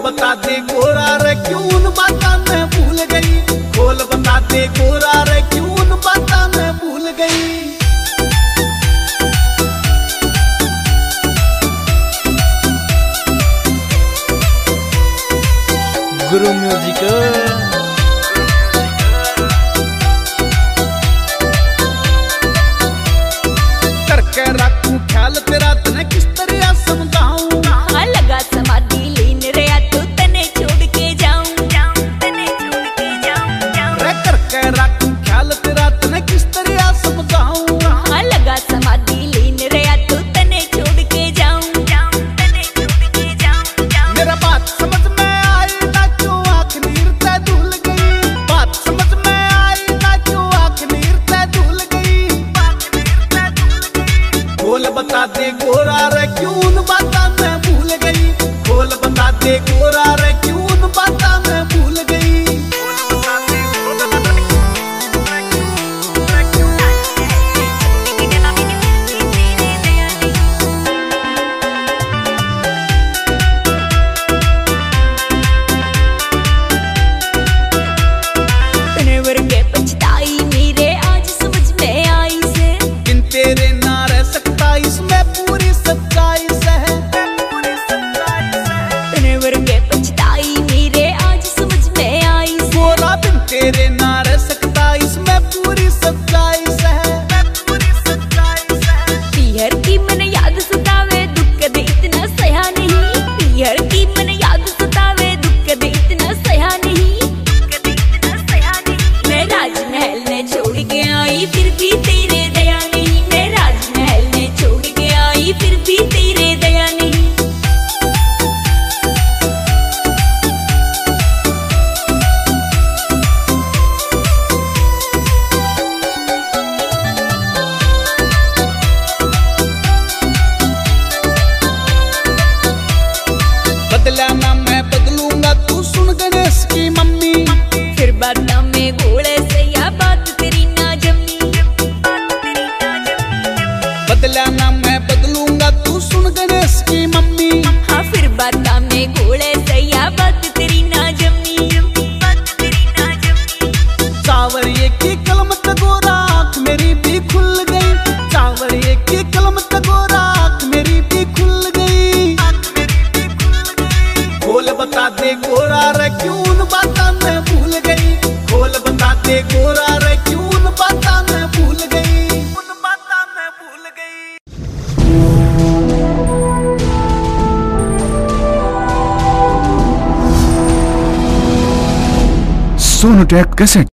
बता दे गोरा रे क्यों उन बातां मैं भूल गई। खोल बता दे गोरा रे क्यों उन बातां मैं भूल गई। गुरु म्यूजिक करके रखूं ख्याल तेरा तने किस तरह समझाऊं। लगा समाधि लीन रे तू तने छोड़ के जाऊं तने छोड़ के जाऊं रे करके रखूं ख्याल तेरा तने किस तरह समझाऊं। लगा समाधि लीन रे तू तने छोड़ के जाऊं तने छोड़ के जाऊं मेरा बात समझ में आई ना क्यों आँख नीर ते धुल गई। बात समझ में आई ना क्यों आँख नीर ते धुल गई। खोल बता दे गोरा रे क्यों उन बातां मैं भूल गई। खोल बता दे गोरा रे क्यों उन बातां मैं भूल गई। तने वर्गे पछताई मेरे आज समझ में आई से। बिन तेरे ना रह सकता इसमें पूरी सच्चाई से है। तने वर्गे पछताई मेरे आज समझ में आई से। गोरा बिन तेरे ना रह सकता इसमें पूरी सच्चाई से है। पीहर की मन याद सतावे दुख कदे इतना सहा नहीं। पीहर की मन याद सतावे दुख कदे इतना सहा नहीं। मैं राजमहल ने छोड़ के आई फिर भी तेरे दया नहीं। मैं राजमहल ने छोड़ के आई फिर भी तेरे दया नहीं। बदला ना मैं बदलूंगा तू सुन गणेश की मम्मी। फिर बात में घोड़े से या बात तेरी ना जमी। बदला ना मैं बदलूंगा तू सुन गणेश की मम्मी। हाँ फिर बात में घोड़े से या बात तेरी ना जमी। चावरिये की कलम तगोरा आँख मेरी भी खुल गई। चावरिये की कलम तगोरा आँख मेरी भी खुल गई। खोल बता दे गोरा रे क्यों उन बातां मैं भूल गई। खोल बता दे गोरा रे क्यों उन बातां मैं भूल गई। उन बातां मैं भूल गई। सोनोटेक कैसेट।